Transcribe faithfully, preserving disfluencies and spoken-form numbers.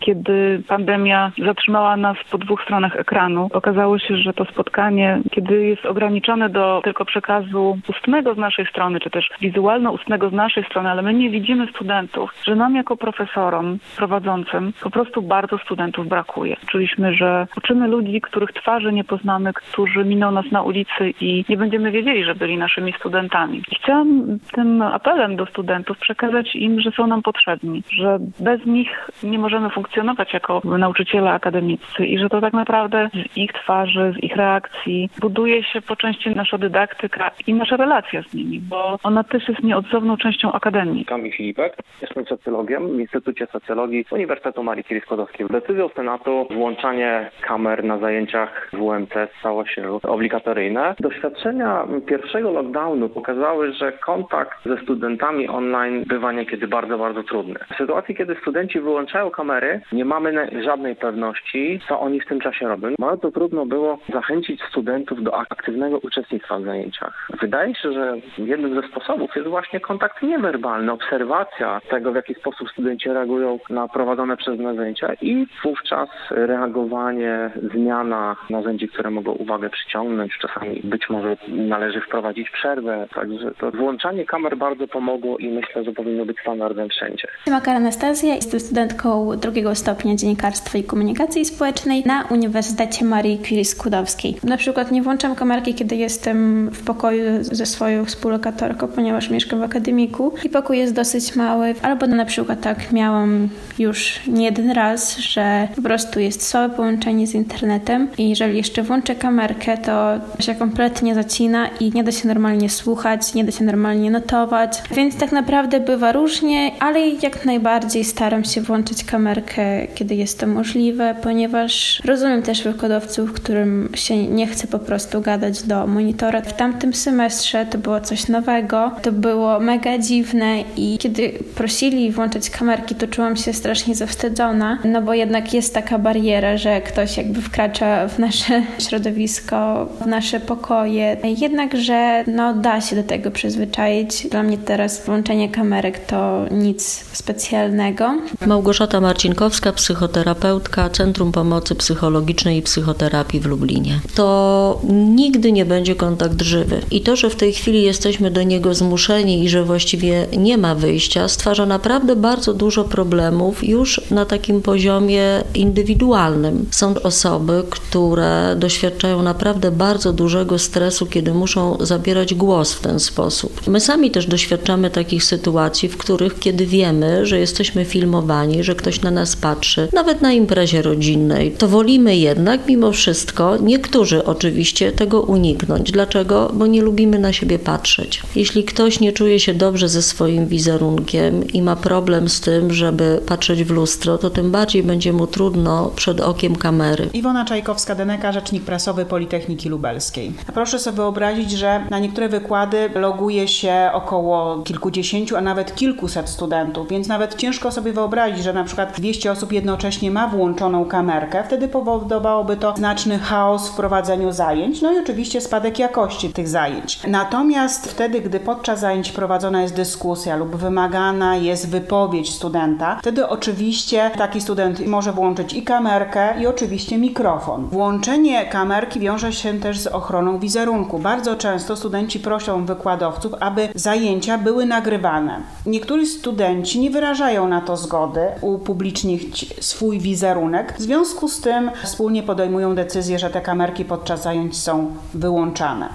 Kiedy pandemia zatrzymała nas po dwóch stronach ekranu, okazało się, że to spotkanie, kiedy jest ograniczone do tylko przekazu ustnego z naszej strony, czy też wizualno-ustnego z naszej strony, ale my nie widzimy studentów, że nam jako profesorom prowadzącym po prostu bardzo studentów brakuje. Czuliśmy, że uczymy ludzi, których twarzy nie poznamy, którzy miną nas na ulicy i nie będziemy wiedzieli, że byli naszymi studentami. I chciałam tym apelem do studentów przekazać im, że są nam potrzebni, że bez nich nie możemy funkcjonować jako nauczyciele akademiccy i że to tak naprawdę z ich twarzy, z ich reakcji buduje się po części nasza dydaktyka i nasza relacja z nimi, bo ona też jest nieodzowną częścią akademii. Kamil Filipek, jestem socjologiem w Instytucie Socjologii Uniwersytetu Marii Curie-Skłodowskiej. Decyzją Senatu włączanie kamer na zajęciach W W M C stało się obligatoryjne. Doświadczenia pierwszego lockdownu pokazały, że kontakt ze studentami online bywa niekiedy bardzo, bardzo trudny. W sytuacji, kiedy studenci wyłączają kamery, nie mamy żadnej pewności, co oni w tym czasie robią. Bardzo trudno było zachęcić studentów do aktywnego uczestnictwa w zajęciach. Wydaje się, że jednym ze sposobów jest właśnie kontakt niewerbalny, obserwacja tego, w jaki sposób studenci reagują na prowadzone przez nas zajęcia i wówczas reagowanie, zmiana narzędzi, które mogą uwagę przyciągnąć. Czasami być może należy wprowadzić przerwę. Także to włączanie kamer bardzo pomogło i myślę, że powinno być standardem wszędzie. Jestem Anastazja, jestem studentką drugiego stopnia dziennikarstwa i komunikacji społecznej na Uniwersytecie Marii Curie-Skłodowskiej. Na przykład nie włączam kamerki, kiedy jestem w pokoju ze swoją współlokatorką, ponieważ mieszkam w akademiku i pokój jest dosyć mały. Albo na przykład tak miałam już nie jeden raz, że po prostu jest słabe połączenie z internetem i jeżeli jeszcze włączę kamerkę, to się kompletnie zacina i nie da się normalnie słuchać, nie da się normalnie notować. Więc tak naprawdę bywa różnie, ale jak najbardziej staram się włączyć kamerkę, kiedy jest to możliwe, ponieważ rozumiem też wykładowców, którym się nie chce po prostu gadać do monitora. W tamtym semestrze to było coś nowego, to było mega dziwne i kiedy prosili włączać kamerki, to czułam się strasznie zawstydzona, no bo jednak jest taka bariera, że ktoś jakby wkracza w nasze środowisko, w nasze pokoje. Jednakże no da się do tego przyzwyczaić. Dla mnie teraz włączenie kamerek to nic specjalnego. Małgorzata Marcinkowska, psychoterapeutka, Centrum Pomocy Psychologicznej i Psychoterapii w Lublinie. To nigdy nie będzie kontakt żywy. I to, że w tej chwili jesteśmy do niego zmuszeni i że właściwie nie ma wyjścia, stwarza naprawdę bardzo dużo problemów już na takim poziomie indywidualnym. Są osoby, które doświadczają naprawdę bardzo dużego stresu, kiedy muszą zabierać głos w ten sposób. My sami też doświadczamy takich sytuacji, w których kiedy wiemy, że jesteśmy filmowani, że ktoś na nas patrzy, nawet na imprezie rodzinnej, to wolimy jednak mimo wszystko, niektórzy oczywiście, tego uniknąć. Dlaczego? Bo nie lubimy na siebie patrzeć. Jeśli ktoś nie czuje się dobrze ze swoim wizerunkiem i ma problem z tym, żeby patrzeć w lustro, to tym bardziej będzie mu trudno przed okiem kamery. Iwona Czajkowska-Deneka, rzecznik prasowy Politechniki Lubelskiej. Proszę sobie wyobrazić, że na niektóre wykłady loguje się około kilkudziesięciu, a nawet kilkuset studentów, więc nawet ciężko sobie wyobrazić, że na przykład dwieście osób jednocześnie ma włączoną kamerkę. Wtedy powodowałoby to znaczny chaos w prowadzeniu zajęć, no i oczywiście spadek jakości tych zajęć. Natomiast wtedy, gdy podczas zajęć prowadzona jest dyskusja lub wymagana jest wypowiedź studenta, wtedy oczywiście taki student może włączyć i kamerkę, i oczywiście mikrofon. Włączenie kamerki wiąże się też z ochroną wizerunku. Bardzo często studenci proszą wykładowców, aby zajęcia były nagrywane. Niektórzy studenci nie wyrażają na to zgody upublicznić swój wizerunek. W związku z tym wspólnie podejmują decyzję, że te kamerki podczas zajęć są wyłączane.